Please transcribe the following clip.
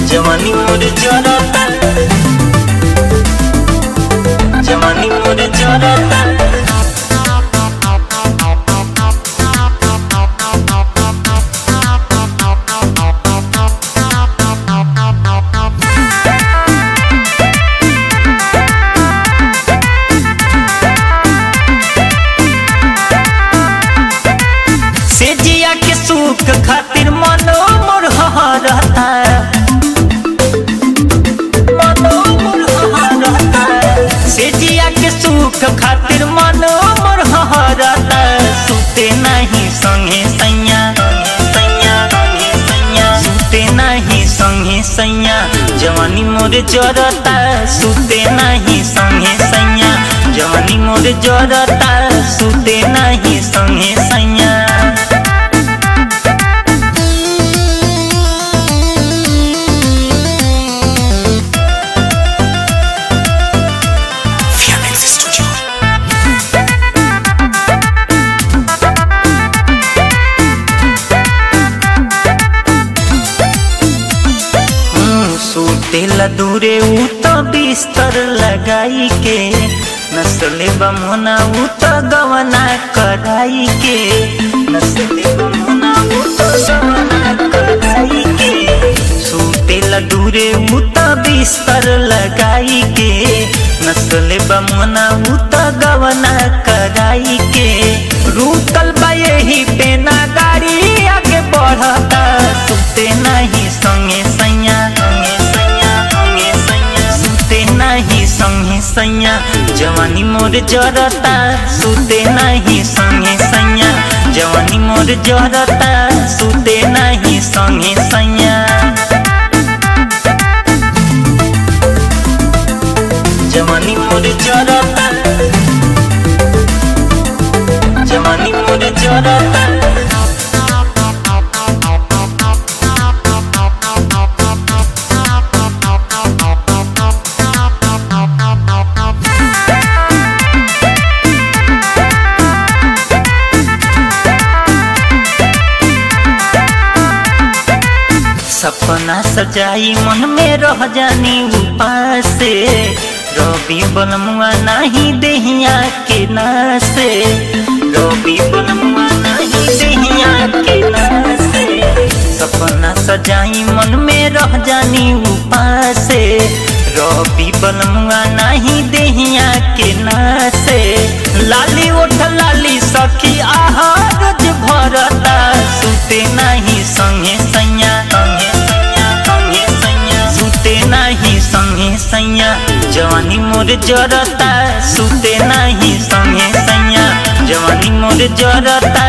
जवानी मोर जरता, जवानी मोर जरता। से जिया के सुख खातिर मनो मोर हरता, से जिया के सुख खातिर मनो मोर हरता। सुते नहीं संगे सैया, सुते नहीं संगे सैया, जवानी मोर जरता। सुते नहीं संगे सैया, जवानी मोर जरता। सुते नहीं संगे सैया। सुतेला दूरे उ तो बिस्तर लगाई के, नसले बमोना उ तो गवना कराई के, नसले बमोना उ तो गवना कराई के। सुतेला दूरे उ तो बिस्तर लगाई के, नसले बमोना उ तो गवना कराई के। रुकल बा यही पे ना गाड़ी आगे बढ़ता। सुते नहीं संगे सैया, नहीं संगे सैया, जवानी मोर जरता। सुते नहीं संगे सैया, जवानी मोर जरता। सुते नहीं संगे सैया, जवानी मोर जरता, जवानी मोर जरता। सपना सजाई मन में रह जानी उपास से, रवि बलमुआ नहीं देहिया के नासे, रवि बलमुआ नहीं देहिया के नासे। सपना सजाई मन में रह जानी उपास से, रवि बलमुआ नहीं देहिया के नासे। लाली उठ लाली सखी आहार भरता। सुते नहीं संगे सैया, सुते नहीं संगे सैया, जवानी मोर जरता। सुते नहीं संगे सैया, जवानी मोर जरता।